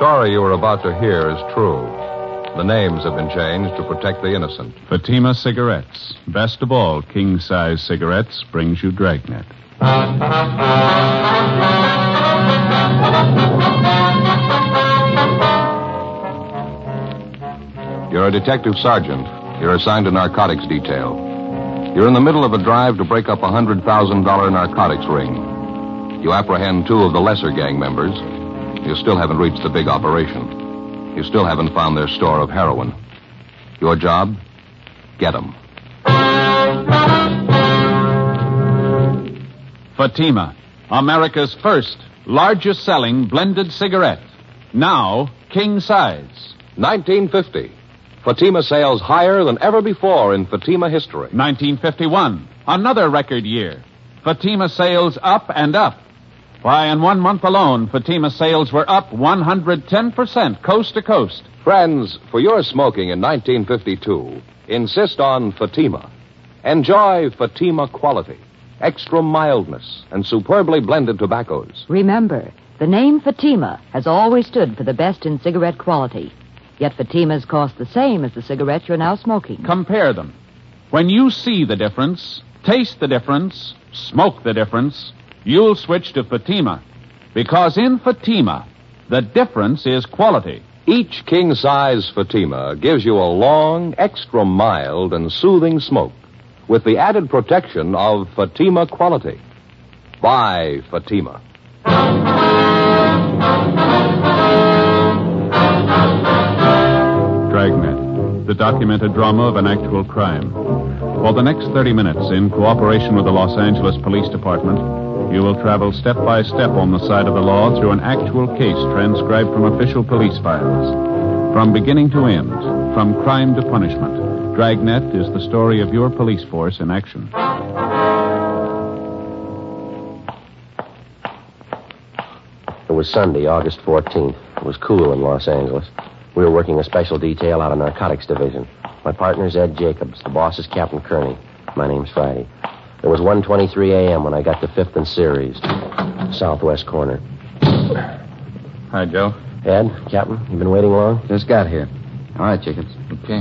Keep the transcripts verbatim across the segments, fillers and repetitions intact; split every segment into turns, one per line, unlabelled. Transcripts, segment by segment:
story you are about to hear is true. The names have been changed to protect the innocent.
Fatima Cigarettes. Best of all, king-size cigarettes brings you Dragnet.
You're a detective sergeant. You're assigned to narcotics detail. You're in the middle of a drive to break up a one hundred thousand dollars narcotics ring. You apprehend two of the lesser gang members. You still haven't reached the big operation. You still haven't found their store of heroin. Your job? Get them.
Fatima, America's first, largest selling blended cigarette. Now, king size.
nineteen fifty. Fatima sales higher than ever before in Fatima history.
nineteen fifty-one, another record year. Fatima sales up and up. Why, in one month alone, Fatima sales were up one hundred ten percent coast to coast.
Friends, for your smoking in nineteen fifty-two, insist on Fatima. Enjoy Fatima quality, extra mildness, and superbly blended tobaccos.
Remember, the name Fatima has always stood for the best in cigarette quality. Yet Fatimas cost the same as the cigarettes you're now smoking.
Compare them. When you see the difference, taste the difference, smoke the difference, you'll switch to Fatima. Because in Fatima, the difference is quality.
Each king-size Fatima gives you a long, extra mild, and soothing smoke with the added protection of Fatima quality. Buy Fatima.
Dragnet, the documented drama of an actual crime. For the next thirty minutes, in cooperation with the Los Angeles Police Department, you will travel step by step on the side of the law through an actual case transcribed from official police files. From beginning to end, from crime to punishment, Dragnet is the story of your police force in action.
It was Sunday, August fourteenth. It was cool in Los Angeles. We were working a special detail out of Narcotics Division. My partner's Ed Jacobs. The boss is Captain Kearney. My name's Friday. It was one twenty-three a.m. when I got to fifth and Ceres, southwest corner.
Hi, Joe.
Ed, Captain, you been waiting long?
Just got here. All right, Jacobs. Okay.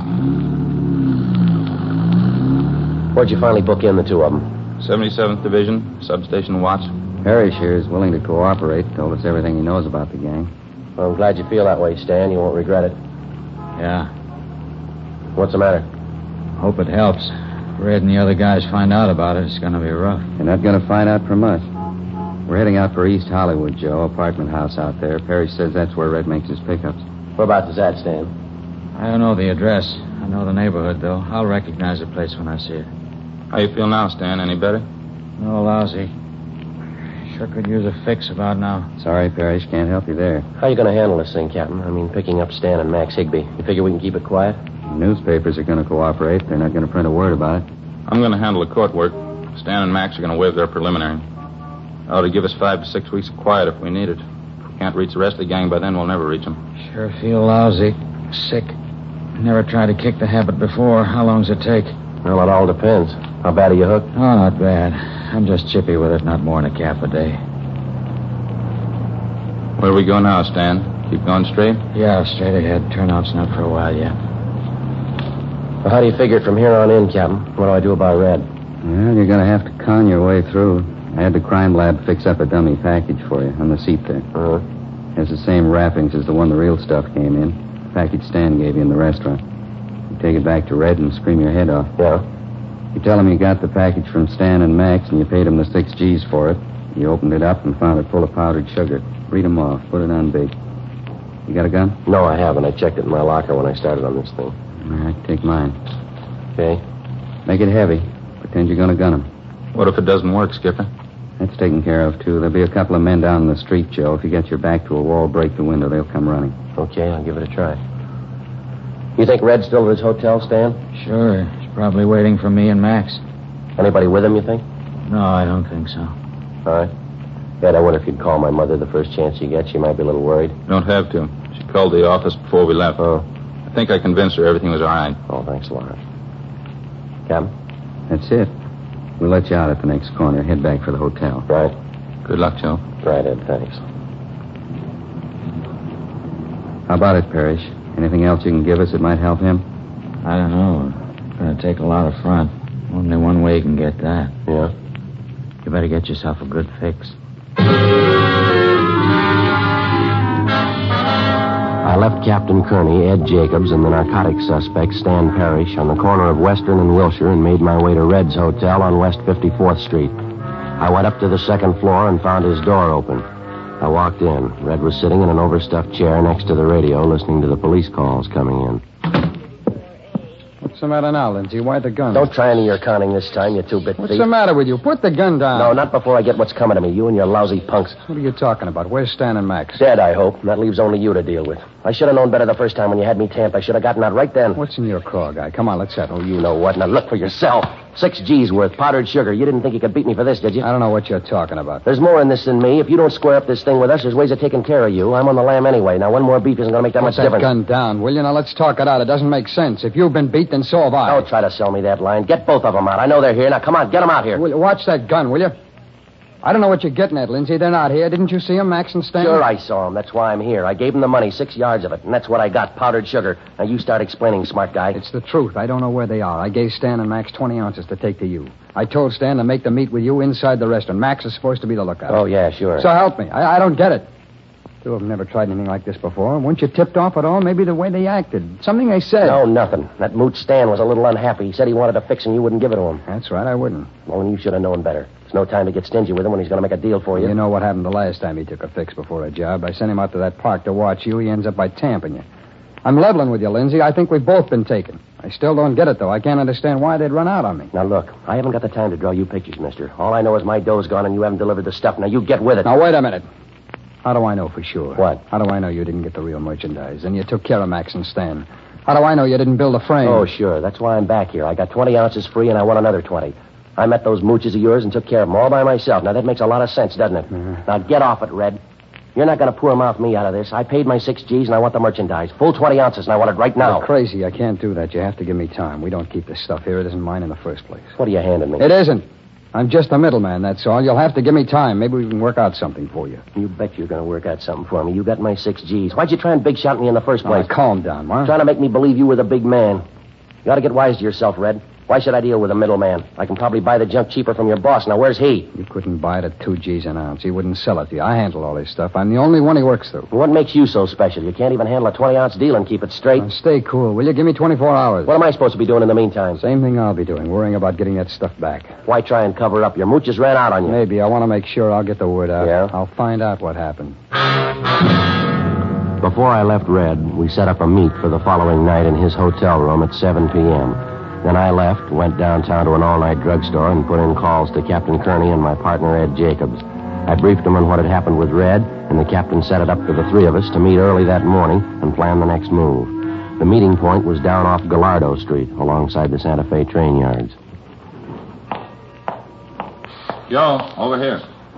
Where'd you finally book in the two of them?
seventy-seventh Division, substation watch.
Parrish here is willing to cooperate. Told us everything he knows about the gang.
Well, I'm glad you feel that way, Stan. You won't regret it.
Yeah.
What's the matter?
Hope it helps. If Red and the other guys find out about it, it's going to be rough. They're not going to find out from us. We're heading out for East Hollywood, Joe. Apartment house out there. Parrish says that's where Red makes his pickups.
Whereabouts is that, Stan?
I don't know the address. I know the neighborhood, though. I'll recognize the place when I see it.
How you feel now, Stan? Any better?
No, lousy. Sure could use a fix about now. Sorry, Parrish. Can't help you there.
How you going to handle this thing, Captain? I mean, picking up Stan and Max Higby. You figure we can keep it quiet?
The newspapers are going to cooperate. They're not going to print a word about it.
I'm going to handle the court work. Stan and Max are going to waive their preliminary. Ought to give us five to six weeks of quiet if we need it. If we can't reach the rest of the gang by then, we'll never reach them.
Sure feel lousy. Sick. Never tried to kick the habit before. How long's it take?
Well, it all depends. How bad are you hooked?
Oh, not bad. I'm just chippy with it, not more than a cap a day.
Where do we go now, Stan? Keep going straight?
Yeah, straight ahead. Turnout's not for a while yet.
Well, how do you figure it from here on in, Captain? What do I do about Red?
Well, you're going to have to con your way through. I had the crime lab fix up a dummy package for you on the seat there.
Uh-huh.
Has the same wrappings as the one the real stuff came in. Package Stan gave you in the restaurant. You take it back to Red and scream your head off.
Yeah?
You tell him you got the package from Stan and Max and you paid him the six G's for it. You opened it up and found it full of powdered sugar. Read 'em off. Put it on big. You got a gun?
No, I haven't. I checked it in my locker when I started on this thing.
All right, take mine.
Okay.
Make it heavy. Pretend you're going to gun him.
What if it doesn't work, Skipper?
That's taken care of, too. There'll be a couple of men down in the street, Joe. If you get your back to a wall, break the window, they'll come running.
Okay, I'll give it a try. You think Red's still at his hotel, Stan?
Sure. He's probably waiting for me and Max.
Anybody with him, you think?
No, I don't think so.
All right. Ed, I wonder if you'd call my mother the first chance you get. She might be a little worried.
Don't have to. She called the office before we left.
Oh.
I think I convinced her everything was all right.
Oh, thanks a lot. Captain?
That's it. We'll let you out at the next corner. Head back for the hotel.
Right.
Good luck, Joe.
Right, Ed, thanks.
How about it, Parrish? Anything else you can give us that might help him?
I don't know. It's going to take a lot of front. Only one way you can get that.
Yeah?
You better get yourself a good fix.
I left Captain Kearney, Ed Jacobs, and the narcotics suspect, Stan Parrish, on the corner of Western and Wilshire and made my way to Red's Hotel on West fifty-fourth Street. I went up to the second floor and found his door open. I walked in. Red was sitting in an overstuffed chair next to the radio, listening to the police calls coming in.
What's the matter now, Lindsay? Why the gun?
Don't try any of your conning this time, you two-bit
What's
thief.
the matter with you? Put the gun down.
No, not before I get what's coming to me. You and your lousy punks.
What are you talking about? Where's Stan and Max?
Dead, I hope. And that leaves only you to deal with. I should have known better the first time when you had me tamped. I should have gotten out right then.
What's in your craw, guy? Come on, let's settle.
Oh, you know what. Now look for yourself. Six G's worth. Powdered sugar. You didn't think you could beat me for this, did you?
I don't know what you're talking about.
There's more in this than me. If you don't square up this thing with us, there's ways of taking care of you. I'm on the lam anyway. Now, one more beef isn't going to make that
Put
much
that
difference.
gun down, will you? Now, let's talk it out. It doesn't make sense. If you've been beat, then so have I.
Don't try to sell me that line. Get both of them out. I know they're here. Now, come on. Get them out here.
Will you watch that gun, will you? I don't know what you're getting at, Lindsay. They're not here. Didn't you see them, Max and Stan?
Sure, I saw them. That's why I'm here. I gave them the money, six yards of it, and that's what I got, powdered sugar. Now, you start explaining, smart guy.
It's the truth. I don't know where they are. I gave Stan and Max twenty ounces to take to you. I told Stan to make the meet with you inside the restaurant. Max is supposed to be the lookout.
Oh, yeah, sure.
So help me. I, I don't get it. Two of them never tried anything like this before. Weren't you tipped off at all? Maybe the way they acted. Something they said.
No, nothing. That mooch Stan was a little unhappy. He said he wanted to fix and you wouldn't give it to him.
That's right, I wouldn't.
Well, then you should have known better. There's no time to get stingy with him when he's going to make a deal for you.
You know what happened the last time he took a fix before a job. I sent him out to that park to watch you. He ends up by tamping you. I'm leveling with you, Lindsay. I think we've both been taken. I still don't get it, though. I can't understand why they'd run out on me.
Now, look, I haven't got the time to draw you pictures, mister. All I know is my dough's gone and you haven't delivered the stuff. Now, you get with it.
Now, wait a minute. How do I know for sure?
What?
How do I know you didn't get the real merchandise? And you took care of Max and Stan? How do I know you didn't build a frame?
Oh, sure. That's why I'm back here. I got twenty ounces free and I want another twenty. I met those mooches of yours and took care of them all by myself. Now, that makes a lot of sense, doesn't it?
Mm-hmm.
Now, get off it, Red. You're not going to poor mouth me out of this. I paid my six G's and I want the merchandise. Full twenty ounces and I want it right now.
You're crazy. I can't do that. You have to give me time. We don't keep this stuff here. It isn't mine in the first place.
What are you handing me?
It isn't. I'm just a middleman, that's all. You'll have to give me time. Maybe we can work out something for you.
You bet you're going to work out something for me. You got my six G's. Why'd you try and big shot me in the first place?
Now, calm down, huh?
Trying to make me believe you were the big man. You ought to get wise to yourself, Red. Why should I deal with a middleman? I can probably buy the junk cheaper from your boss. Now, where's he?
You couldn't buy it at two G's an ounce. He wouldn't sell it to you. I handle all this stuff. I'm the only one he works through.
What makes you so special? You can't even handle a twenty-ounce deal and keep it straight.
Now, stay cool, will you? Give me twenty-four hours.
What am I supposed to be doing in the meantime?
Same thing I'll be doing, worrying about getting that stuff back.
Why try and cover up? Your mooches ran out on you.
Maybe. I want to make sure I'll get the word out.
Yeah?
I'll find out what happened.
Before I left Red, we set up a meet for the following night in his hotel room at seven p.m. Then I left, went downtown to an all-night drugstore, and put in calls to Captain Kearney and my partner, Ed Jacobs. I briefed them on what had happened with Red, and the captain set it up for the three of us to meet early that morning and plan the next move. The meeting point was down off Gallardo Street, alongside the Santa Fe train yards.
Joe, over here.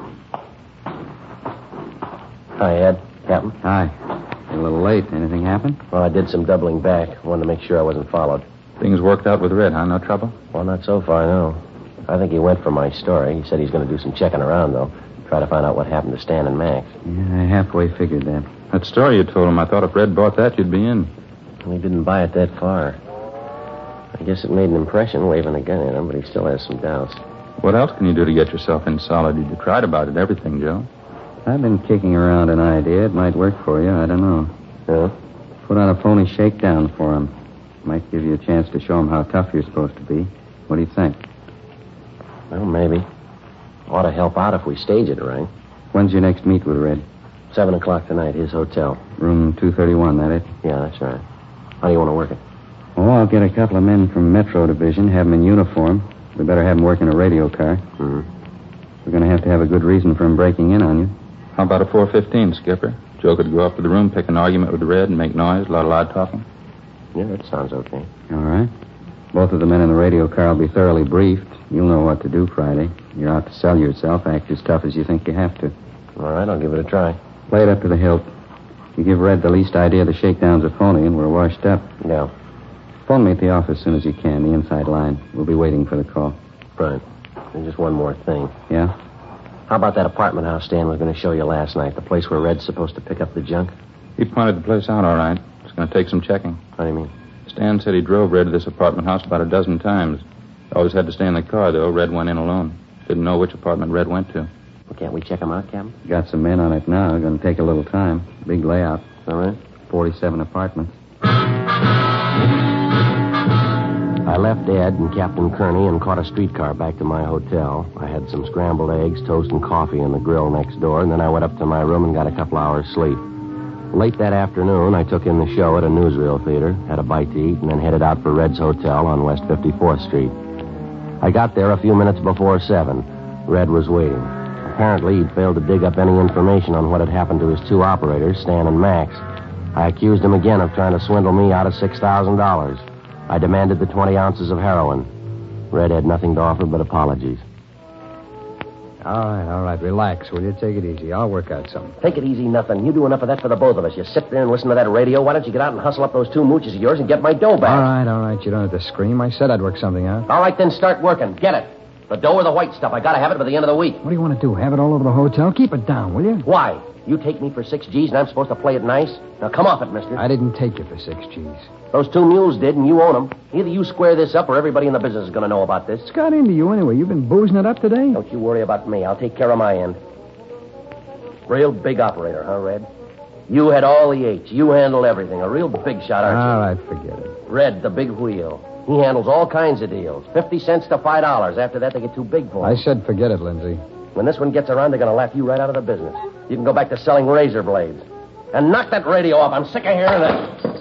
Hi, Ed. Captain.
Hi. You're a little late. Anything happen?
Well, I did some doubling back. Wanted to make sure I wasn't followed.
Things worked out with Red, huh? No trouble?
Well, not so far, no. I think he went for my story. He said he's going to do some checking around, though. Try to find out what happened to Stan and Max.
Yeah, I halfway figured that.
That story you told him, I thought if Red bought that, you'd be in.
He didn't buy it that far. I guess it made an impression waving a gun at him, but he still has some doubts.
What else can you do to get yourself in solid? You tried about it, everything, Joe.
I've been kicking around an idea. It might work for you. I don't know.
Yeah?
Put on a phony shakedown for him. Might give you a chance to show him how tough you're supposed to be. What do you think?
Well, maybe. Ought to help out if we stage it right.
When's your next meet with Red?
Seven o'clock tonight, his hotel.
Room two thirty-one, that it?
Yeah, that's right. How do you want to work it?
Oh, I'll get a couple of men from Metro Division, have them in uniform. We better have them working a radio car.
Mm-hmm.
We're going to have to have a good reason for him breaking in on you.
How about a four fifteen, Skipper? Joe could go up to the room, pick an argument with Red, and make noise, a lot of loud talking.
Yeah, that sounds okay.
All right. Both of the men in the radio car will be thoroughly briefed. You'll know what to do Friday. You're out to sell yourself. Act as tough as you think you have to.
All right, I'll give it a try.
Play it up to the hilt. You give Red the least idea the shakedown's a phony, and we're washed up.
Yeah.
Phone me at the office as soon as you can, the inside line. We'll be waiting for the call.
Right. And just one more thing.
Yeah?
How about that apartment house Stan was going to show you last night? The place where Red's supposed to pick up the junk?
He pointed the place out all right. It's going to take some checking.
What do you mean?
Stan said he drove Red to this apartment house about a dozen times. Always had to stay in the car, though. Red went in alone. Didn't know which apartment Red went to.
Well, can't we check him out, Captain?
Got some men on it now. Going to take a little time. Big layout.
All right.
forty-seven apartments.
I left Ed and Captain Kearney and caught a streetcar back to my hotel. I had some scrambled eggs, toast, and coffee in the grill next door, and then I went up to my room and got a couple hours sleep. Late that afternoon, I took in the show at a newsreel theater, had a bite to eat, and then headed out for Red's Hotel on West fifty-fourth Street. I got there a few minutes before seven. Red was waiting. Apparently, he'd failed to dig up any information on what had happened to his two operators, Stan and Max. I accused him again of trying to swindle me out of six thousand dollars. I demanded the twenty ounces of heroin. Red had nothing to offer but apologies.
All right, all right. Relax, will you? Take it easy. I'll work out something.
Take it easy, nothing. You do enough of that for the both of us. You sit there and listen to that radio. Why don't you get out and hustle up those two mooches of yours and get my dough back?
All right, all right. You don't have to scream. I said I'd work something out.
All right, then start working. Get it. The dough or the white stuff. I gotta have it by the end of the week.
What do you want to do? Have it all over the hotel? Keep it down, will you?
Why? You take me for six G's and I'm supposed to play it nice? Now come off it, mister.
I didn't take you for six G's.
Those two mules did, and you own them. Either you square this up or everybody in the business is going to know about this.
What's got into you anyway? You've been boozing it up today?
Don't you worry about me. I'll take care of my end. Real big operator, huh, Red? You had all the H. You handled everything. A real big shot, aren't
All
you?
right, forget it.
Red, the big wheel. He handles all kinds of deals. Fifty cents to five dollars. After that, they get too big for him.
I said forget it, Lindsay.
When this one gets around, they're going to laugh you right out of the business. You can go back to selling razor blades. And knock that radio off. I'm sick of hearing it.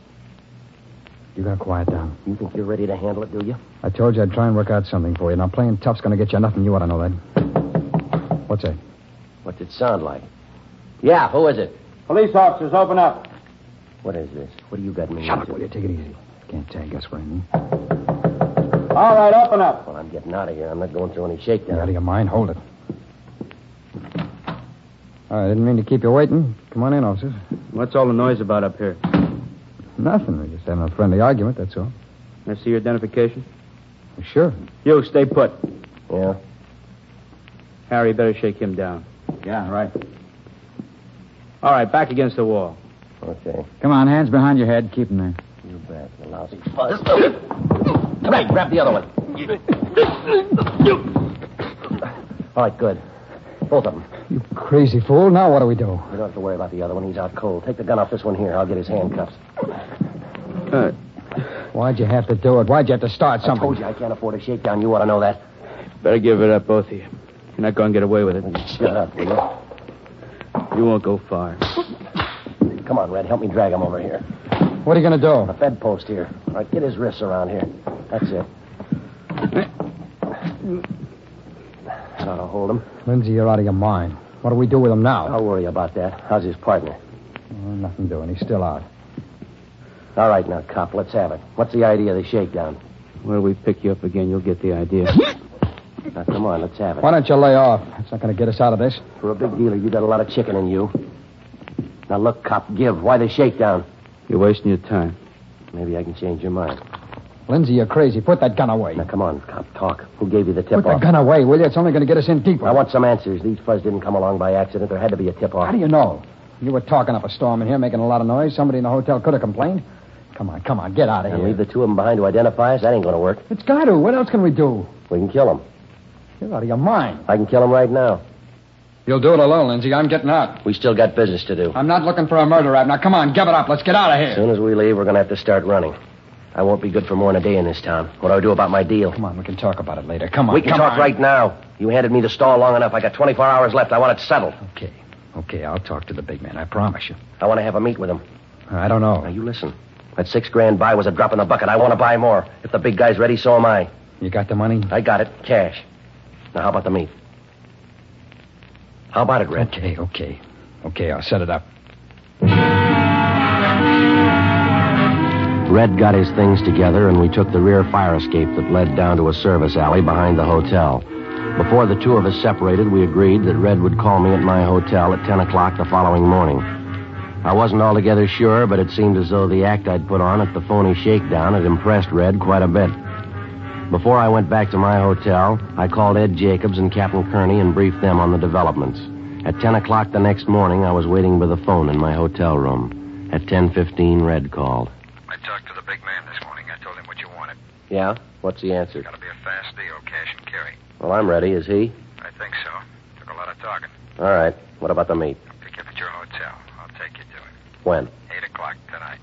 You gotta quiet down.
You think you're ready to handle it, do you?
I told you I'd try and work out something for you. Now, playing tough's gonna get you nothing. You ought to know that. What's that?
What's it sound like? Yeah, who is it?
Police officers, open up.
What is this? What do you got me
Shut up,
into?
will you? Take it easy. Can't tag us for anything.
All right, open up.
Well, I'm getting out of here. I'm not going through any
You
shakedown.
out of your mind? Hold it. All right, I didn't mean to keep you waiting. Come on in, officers.
What's all the noise about up here?
Nothing. We're just having a friendly argument, that's all.
Can I see your identification?
Sure.
You, stay put.
Yeah?
Harry, better shake him down.
Yeah, right.
All right, back against the wall.
Okay.
Come on, hands behind your head. Keep them there.
You bet. You lousy fuzz. Right, grab the other one. All right, good. Both of them.
You crazy fool. Now what do we do?
You don't have to worry about the other one. He's out cold. Take the gun off this one here. I'll get his handcuffs.
Uh,
Why'd you have to do it? Why'd you have to start something?
I told you I can't afford a shakedown. You ought to know that.
better give it up, both of you. You're not going to get away with it.
Shut up, will you?
You won't go far.
Come on, Red. Help me drag him over here.
What are you going to do?
The Fed post here. All right, get his wrists around here. That's it. That ought to hold him.
Lindsay, you're out of your mind. What do we do with him now?
I'll worry about that. How's his partner?
Oh, nothing doing. He's still out.
All right, now, cop, let's have it. What's the idea of the shakedown?
Well, we pick you up again, you'll get the idea.
Now, come on, let's have it.
Why don't you lay off? That's not going to get us out of this.
For a big dealer, you got a lot of chicken in you. Now, look, cop, give. Why the shakedown?
You're wasting your time.
Maybe I can change your mind.
Lindsay, you're crazy. Put that gun away.
Now, come on, cop, talk. Who gave you the
Put
tip-off?
the gun away, will you? It's only going to get us in deeper.
I want some answers. These fuzz didn't come along by accident. There had to be a tip-off.
How do you know? You were talking up a storm in here, making a lot of noise. Somebody in the hotel could have complained. Come on, come on, get out of
And
here.
leave the two of them behind to identify us? That ain't going to work.
It's got to. What else can we do?
We can kill him.
You're out of your mind.
I can kill him right now.
You'll do it alone, Lindsay. I'm getting out.
We still got business to do.
I'm not looking for a murder rap. Now, come on, give it up. Let's get out of
As
here.
soon as we leave, we're going to have to start running. I won't be good for more than a day in this town. What do I do about my deal?
Come on, we can talk about it later. Come on,
we can
come
talk
on.
right now. You handed me the stall long enough. I got twenty-four hours left. I want it settled.
Okay, okay, I'll talk to the big man. I promise you.
I want to have a meet with him.
I don't know.
Now, you listen. That six grand buy was a drop in the bucket. I want to buy more. If the big guy's ready, so am I.
You got the money?
I got it. Cash. Now, how about the meet? How about it, Red?
Okay, okay. Okay, I'll set it up.
Red got his things together, and we took the rear fire escape that led down to a service alley behind the hotel. Before the two of us separated, we agreed that Red would call me at my hotel at ten o'clock the following morning. I wasn't altogether sure, but it seemed as though the act I'd put on at the phony shakedown had impressed Red quite a bit. Before I went back to my hotel, I called Ed Jacobs and Captain Kearney and briefed them on the developments. At ten o'clock the next morning, I was waiting by the phone in my hotel room. At ten fifteen, Red called.
I talked to the big man this morning. I told him what you wanted.
Yeah? What's the answer?
Gotta be a fast deal, cash and carry.
Well, I'm ready. Is he?
I think so. Took a lot of talking.
All right. What about the meet?
I'll pick you up at your hotel. I'll take you to it.
When?
Eight o'clock tonight.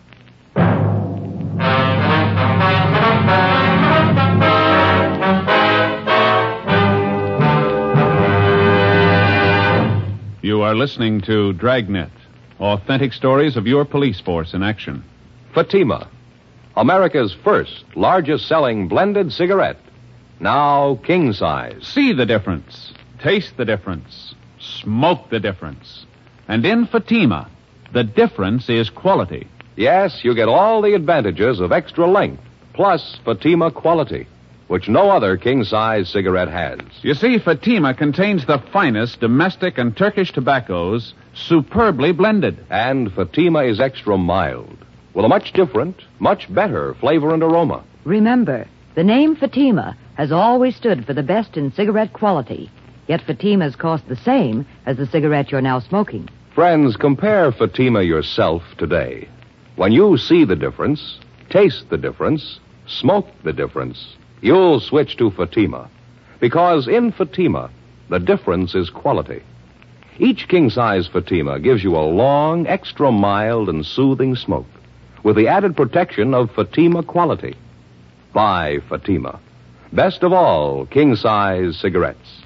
You are listening to Dragnet, authentic stories of your police force in action.
Fatima, America's first largest selling blended cigarette. Now king size.
See the difference. Taste the difference. Smoke the difference. And in Fatima, the difference is quality.
Yes, you get all the advantages of extra length, plus Fatima quality, which no other king-size cigarette has.
You see, Fatima contains the finest domestic and Turkish tobaccos, superbly blended.
And Fatima is extra mild, with a much different, much better flavor and aroma.
Remember, the name Fatima has always stood for the best in cigarette quality, yet Fatimas cost the same as the cigarette you're now smoking.
Friends, compare Fatima yourself today. When you see the difference, taste the difference, smoke the difference, you'll switch to Fatima. Because in Fatima, the difference is quality. Each king-size Fatima gives you a long, extra mild and soothing smoke with the added protection of Fatima quality. Buy Fatima. Best of all king-size cigarettes.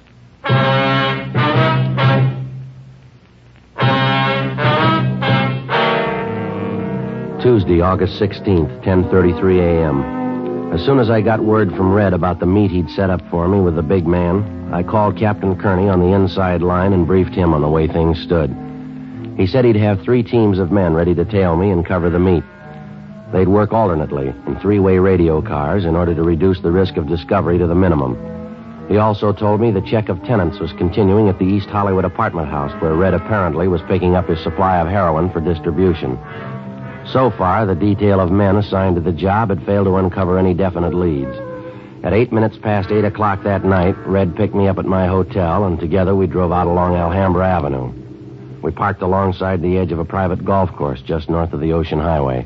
Tuesday, August sixteenth, ten thirty-three a.m. As soon as I got word from Red about the meet he'd set up for me with the big man, I called Captain Kearney on the inside line and briefed him on the way things stood. He said he'd have three teams of men ready to tail me and cover the meet. They'd work alternately in three-way radio cars in order to reduce the risk of discovery to the minimum. He also told me the check of tenants was continuing at the East Hollywood apartment house, where Red apparently was picking up his supply of heroin for distribution. So far, the detail of men assigned to the job had failed to uncover any definite leads. At eight minutes past eight o'clock that night, Red picked me up at my hotel, and together we drove out along Alhambra Avenue. We parked alongside the edge of a private golf course just north of the Ocean Highway.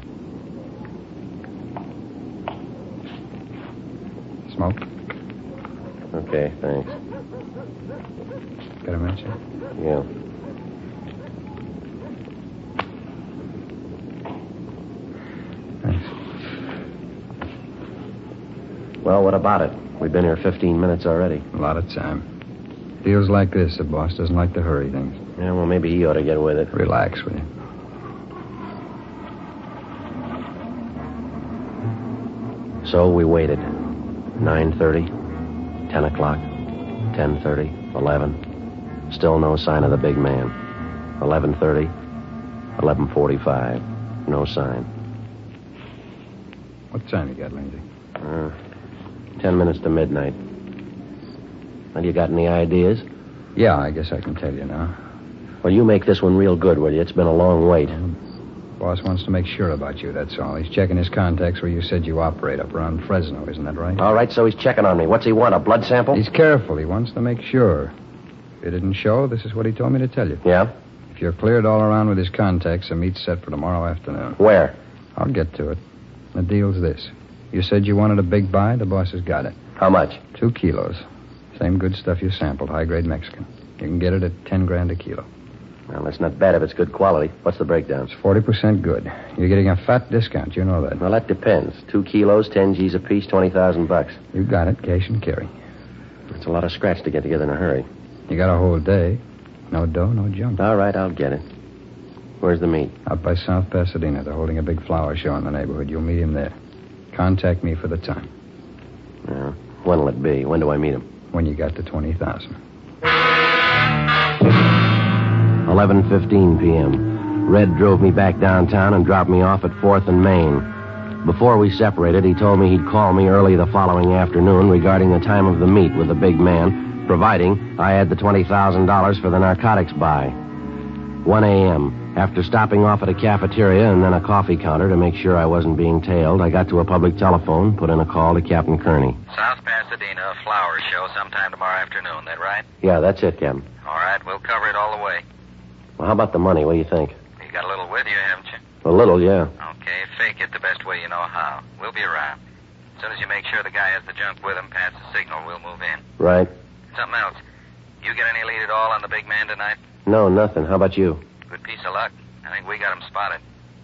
Smoke?
Okay, thanks.
Got a match?
Yeah.
Thanks.
Well, what about it? We've been here fifteen minutes already.
A lot of time. Deals like this, the boss doesn't like to hurry things.
Yeah, well, maybe he ought to get with it.
Relax, will you?
So we waited. nine thirty, ten o'clock, ten thirty, eleven. Still no sign of the big man. eleven thirty, eleven forty-five. No sign.
What time you got, Lindsay?
Uh, ten minutes to midnight. Well, you got any ideas?
Yeah, I guess I can tell you now.
Well, you make this one real good, will you? It's been a long wait.
Boss wants to make sure about you, that's all. He's checking his contacts where you said you operate up around Fresno, isn't that right?
All right, so he's checking on me. What's he want, a blood sample?
He's careful. He wants to make sure. If it didn't show, this is what he told me to tell you.
Yeah?
If you're cleared all around with his contacts, the meet's set for tomorrow afternoon.
Where?
I'll get to it. The deal's this. You said you wanted a big buy. The boss has got it.
How much?
Two kilos. Same good stuff you sampled, high-grade Mexican. You can get it at ten grand a kilo.
Well, that's not bad if it's good quality. What's the breakdown?
It's forty percent good. You're getting a fat discount. You know that.
Well, that depends. Two kilos, ten G's apiece, twenty thousand bucks.
You got it. Cash and carry.
It's a lot of scratch to get together in a hurry.
You got a whole day. No dough, no junk.
All right, I'll get it. Where's the meet?
Out by South Pasadena. They're holding a big flower show in the neighborhood. You'll meet him there. Contact me for the time.
Yeah. When'll it be? When do I meet him?
When you got to twenty thousand.
eleven fifteen p.m. Red drove me back downtown and dropped me off at fourth and Main. Before we separated, he told me he'd call me early the following afternoon regarding the time of the meet with the big man, providing I had the twenty thousand dollars for the narcotics buy. one a.m. After stopping off at a cafeteria and then a coffee counter to make sure I wasn't being tailed, I got to a public telephone, put in a call to Captain Kearney.
South Pasadena, a flower show sometime tomorrow afternoon, that right?
Yeah, that's it, Captain.
All right, we'll cover it all the way.
Well, how about the money? What do you think?
You got a little with you, haven't you?
A little, yeah.
Okay, fake it the best way you know how. We'll be around. As soon as you make sure the guy has the junk with him, pass the signal, we'll move in.
Right.
Something else. You get any lead at all on the big man tonight?
No, nothing. How about you?
Good piece of luck. I think we got him spotted.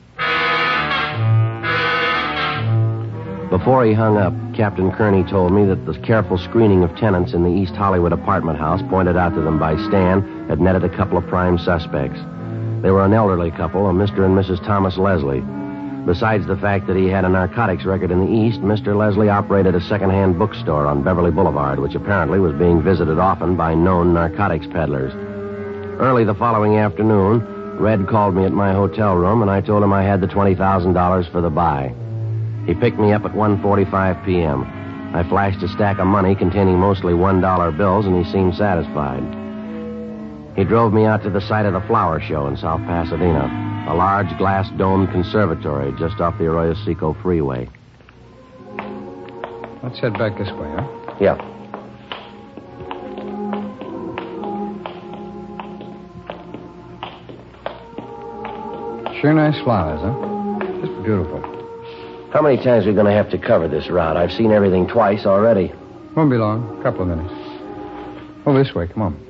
Before he hung up, Captain Kearney told me that the careful screening of tenants in the East Hollywood apartment house pointed out to them by Stan had netted a couple of prime suspects. They were an elderly couple, a Mister and Missus Thomas Leslie. Besides the fact that he had a narcotics record in the East, Mister Leslie operated a second-hand bookstore on Beverly Boulevard, which apparently was being visited often by known narcotics peddlers. Early the following afternoon, Red called me at my hotel room, and I told him I had the twenty thousand dollars for the buy. He picked me up at one forty-five p.m. I flashed a stack of money containing mostly one dollar bills, and he seemed satisfied. He drove me out to the site of the flower show in South Pasadena, a large glass-domed conservatory just off the Arroyo Seco freeway.
Let's head back this way, huh?
Yeah.
Sure nice flowers, huh? Just beautiful.
How many times are we going to have to cover this route? I've seen everything twice already.
Won't be long. A couple of minutes. Over this way. Come on.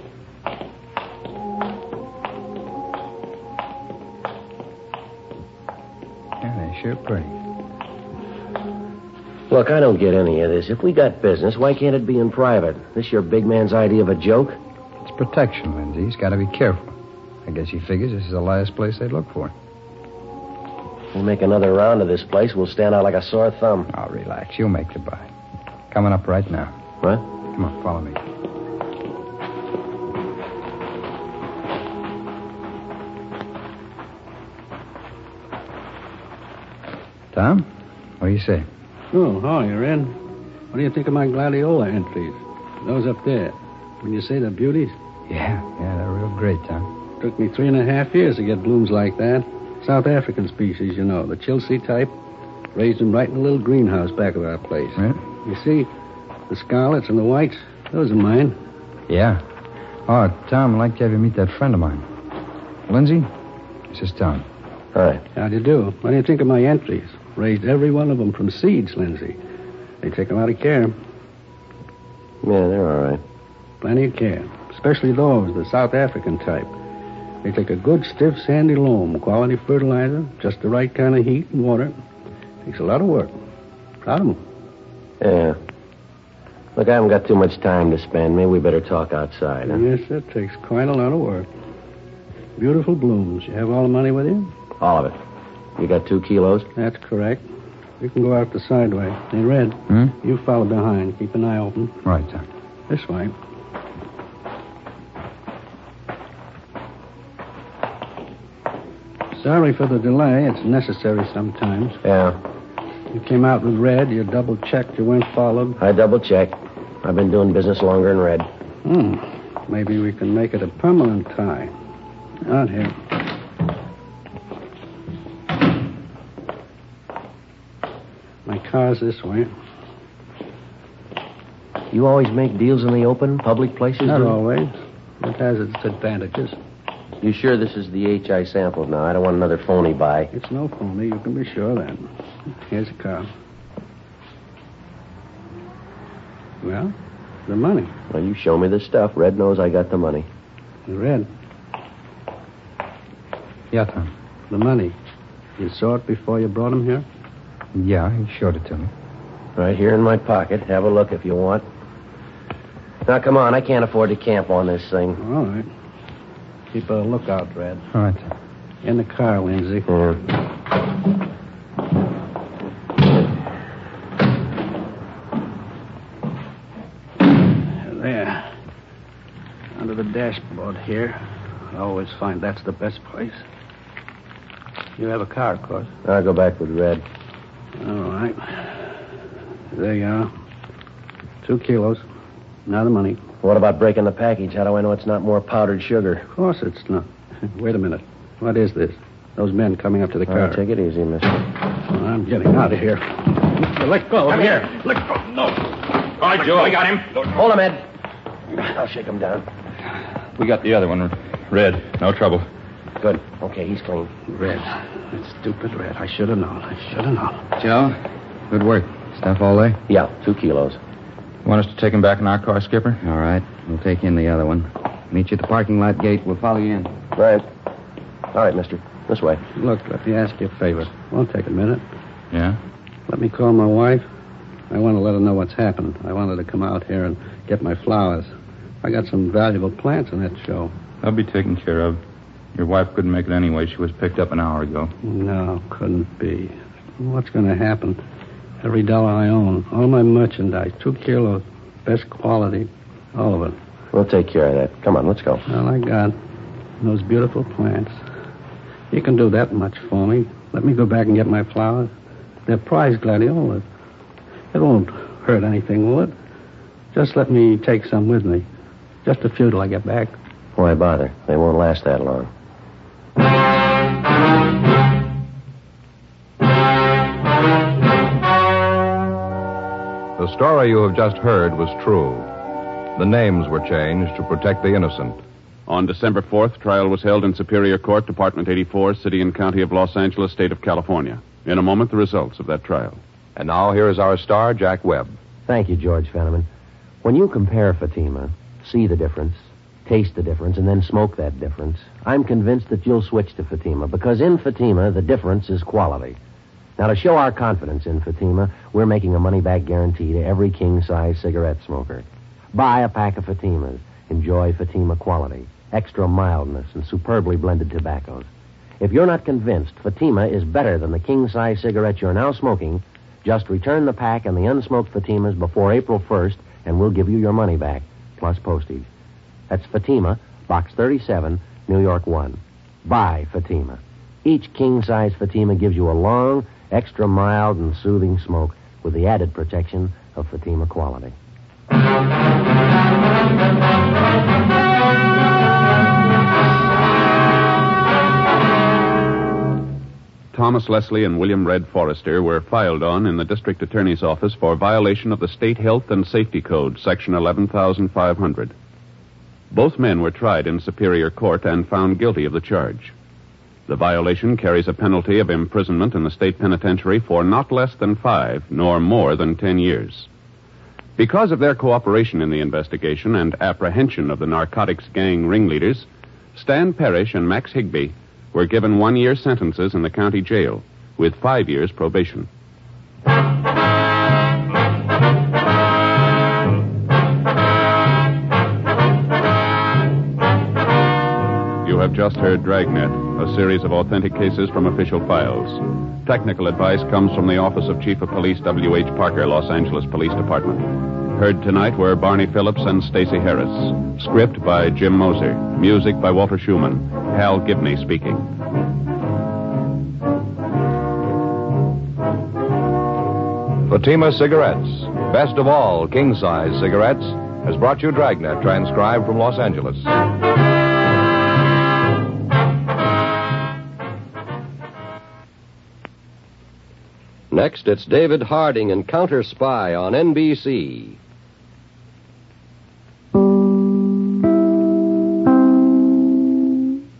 Yeah, they're sure pretty.
Look, I don't get any of this. If we got business, why can't it be in private? This your big man's idea of a joke?
It's protection, Lindsay. He's got to be careful. I guess he figures this is the last place they'd look for him.
We'll make another round of this place. We'll stand out like a sore thumb.
Oh, relax. You'll make the buy. Coming up right now.
What?
Come on, follow me. Tom, what do you say?
Oh, hi, Red. What do you think of my gladiola entries? Those up there. When you say they're beauties?
Yeah, yeah, they're real great, Tom.
Took me three and a half years to get blooms like that. South African species, you know, the Chelsea type. Raised them right in a little greenhouse back of our place.
Yeah?
You see, the scarlets and the whites, those are mine.
Yeah. Oh, Tom, I'd like to have you meet that friend of mine. Lindsay, this is Tom.
Hi.
How do you do? What do you think of my entries? Raised every one of them from seeds, Lindsay. They take a lot of care.
Yeah, they're all right.
Plenty of care. Especially those, the South African type. They take a good, stiff, sandy loam, quality fertilizer, just the right kind of heat and water. Takes a lot of work. Proud of them.
Yeah. Look, I haven't got too much time to spend. Maybe we better talk outside, huh?
Yes, that takes quite a lot of work. Beautiful blooms. You have all the money with you?
All of it. You got two kilos?
That's correct. We can go out the side way. Hey, Red,
Hmm?
you follow behind. Keep an eye open.
Right, Tom.
This way. Sorry for the delay. It's necessary sometimes.
Yeah.
You came out with Red. You double-checked you weren't followed.
I double-checked. I've been doing business longer than Red.
Hmm. Maybe we can make it a permanent tie. Out here. My car's this way.
You always make deals in the open, public places?
Not
do you?
always. It has its advantages.
You sure this is the H I sampled now? I don't want another phony buy.
It's no phony. You can be sure of that. Here's a car. Well, the money.
Well, you show me the stuff. Red knows I got the money.
Red,
Yeah, Tom.
the money. You saw it before you brought him here?
Yeah, he showed it to me.
Right here in my pocket. Have a look if you want. Now, come on. I can't afford to camp on this thing.
All right. Keep a lookout, Red.
All right, Tom.
In the car, Lindsay.
Yeah.
There. Under the dashboard here. I always find that's the best place. You have a car, of course.
I'll go back with Red.
All right. There you are. Two kilos. Now the money.
What about breaking the package? How do I know it's not more powdered sugar?
Of course it's not. Wait a minute. What is this? Those men coming up to the
All
car.
right, take it easy, mister.
Well, I'm getting out of here. Let go.
Come here.
Let go. No.
All right, Joe, I got him.
Hold him, Ed. I'll shake him down.
We got the other one. Red. No trouble.
Good. Okay, he's clean.
Red. That stupid Red. I should have known. I should have known.
Joe, good work. Stuff all there?
Yeah, two kilos.
Want us to take him back in our car, Skipper?
All right. We'll take in the other one. Meet you at the parking lot gate. We'll follow you in.
Right. All right, mister. This way.
Look, let me ask you a favor. Won't take a minute.
Yeah?
Let me call my wife. I want to let her know what's happened. I want her to come out here and get my flowers. I got some valuable plants in that show.
I'll be taken care of. Your wife couldn't make it anyway. She was picked up an hour ago.
No, couldn't be. What's going to happen? Every dollar I own, all my merchandise, two kilos, best quality, all of it.
We'll take care of that. Come on, let's go.
All I got, those beautiful plants. You can do that much for me. Let me go back and get my flowers. They're prize gladiolas. It won't hurt anything, will it? Just let me take some with me. Just a few till I get back.
Why bother? They won't last that long.
The story you have just heard was true. The names were changed to protect the innocent.
On December fourth, trial was held in Superior Court, Department eighty-four, City and County of Los Angeles, State of California. In a moment, the results of that trial.
And now here is our star, Jack Webb.
Thank you, George Fenneman. When you compare Fatima, see the difference, taste the difference, and then smoke that difference, I'm convinced that you'll switch to Fatima, because in Fatima, the difference is quality. Now, to show our confidence in Fatima, we're making a money-back guarantee to every king-size cigarette smoker. Buy a pack of Fatimas. Enjoy Fatima quality, extra mildness, and superbly blended tobaccos. If you're not convinced Fatima is better than the king-size cigarette you're now smoking, just return the pack and the unsmoked Fatimas before April first, and we'll give you your money back, plus postage. That's Fatima, Box thirty-seven, New York one. Buy Fatima. Each king-size Fatima gives you a long, extra mild, and soothing smoke with the added protection of Fatima quality.
Thomas Leslie and William Red Forrester were filed on in the district attorney's office for violation of the State Health and Safety Code, Section eleven thousand five hundred. Both men were tried in Superior Court and found guilty of the charge. The violation carries a penalty of imprisonment in the state penitentiary for not less than five, nor more than ten years. Because of their cooperation in the investigation and apprehension of the narcotics gang ringleaders, Stan Parrish and Max Higby were given one-year sentences in the county jail with five years probation. You have just heard Dragnet, a series of authentic cases from official files. Technical advice comes from the Office of Chief of Police W H Parker, Los Angeles Police Department. Heard tonight were Barney Phillips and Stacey Harris. Script by Jim Moser. Music by Walter Schumann. Hal Gibney speaking.
Fatima Cigarettes, best of all king-size cigarettes, has brought you Dragnet, transcribed from Los Angeles.
Next, it's David Harding in Counter Spy on N B C.